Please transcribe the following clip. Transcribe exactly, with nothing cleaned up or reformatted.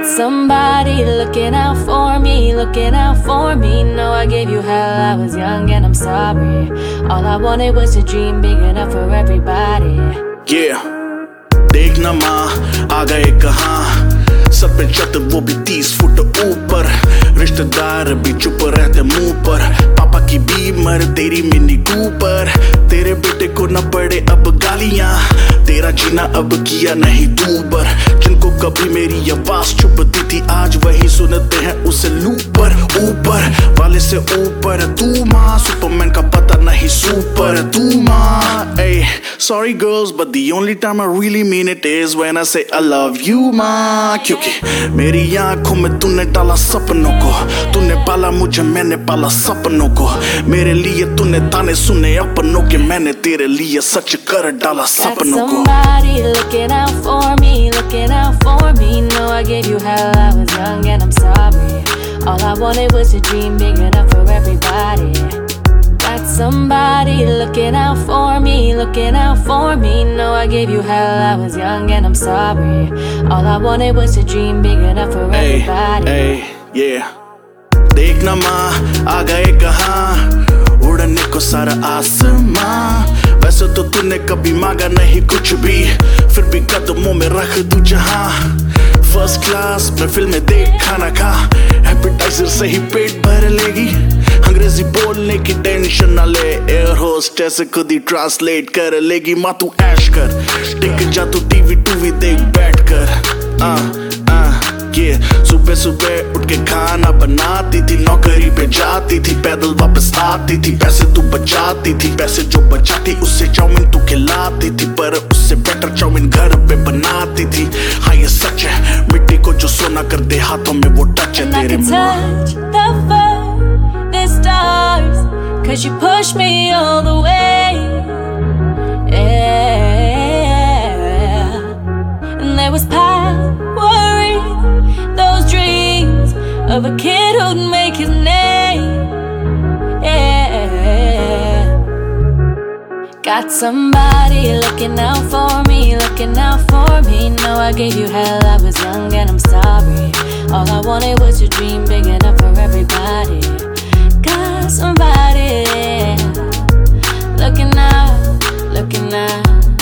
Somebody looking out for me, looking out for me. No, I gave you hell, I was young and I'm sorry. All I wanted was a dream big enough for everybody. Yeah, देखना माँ आ गए कहाँ, sir पे छत वो भी तीस foot ऊपर, रिश्तेदार भी चुप रहते मुंह पर, पापा की बीमर तेरी मिनी कूपर, तेरे बेटे को न पड़े अब गालियां, तेरा जीना अब किया नहीं दूबर, जिनको कभी मेरी आवाज चुभती थी आज वही सुनते हैं उसे लूपर, ऊपर वाले से ऊपर तू माँ, सुपरमैन का पता नहीं सुपर तू माँ. Hey, sorry girls but the only time I really mean it is when I say I love you माँ, क्योंकि मेरी आंखों में तूने डाला सपनों को, तूने पाला मुझे मैंने पाला सपनों को, मेरे लिए तूने ताने सुने अपनों के, मैंने तेरे लिए सच कर डाला सपनों को. Somebody looking out for me, looking out for me. No, I gave you hell, I was young and I'm sorry. All I wanted was a dream big enough for everybody. Got somebody looking out for me, looking out for me. No, I gave you hell, I was young and I'm sorry. All I wanted was a dream big enough for everybody. Hey, hey, yeah. देखना माँ आ गए कहाँ, उड़ने को सारा आसमां, वैसे तो तूने कभी मांगा नहीं कुछ भी, फिर भी कदमों में रख दूं जहां, फर्स्ट क्लास में फिल्में देख खाना खा, एपेटाइजर से ही पेट भर लेगी, अंग्रेजी बोलने की टेंशन ना ले, एयर होस्टेस खुद ही ट्रांसलेट कर लेगी, माँ तू ऐश कर, टिक जा तू टीवी टूवी देख बैठ कर, आ, आ, ये सुबह सुबह उठ के खाना बनाती थी, नौकरी पे जाती थी, पैदल वापस आती थी, पैसे तू बचाती थी, पैसे जो बचाती उससे चाउमीन तू खिलाती थी, पर उससे बेटर चाउमीन घर पे बनाती थी. हाँ ये सच है, मिट्टी को जो सोना कर दे हाथों में वो टच है तेरे मुँह. Cause you push me all the way, yeah. And there was power in those dreams of a kid who'd make his name, yeah. Got somebody looking out for me, looking out for me. No, I gave you hell, I was young and I'm sorry. All I wanted was a dream big enough for everybody. Got somebody looking out, looking out.